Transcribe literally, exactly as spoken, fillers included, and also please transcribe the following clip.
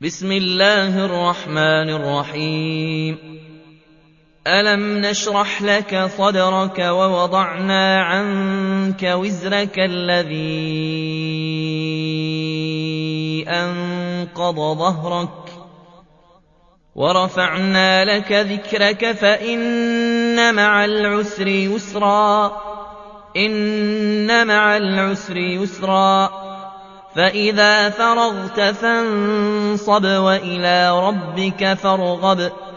بسم الله الرحمن الرحيم ألم نشرح لك صدرك ووضعنا عنك وزرك الذي أنقض ظهرك ورفعنا لك ذكرك فإن مع العسر يسرا إن مع العسر يسرا فإذا فرغت فانصب وإلى ربك فارغب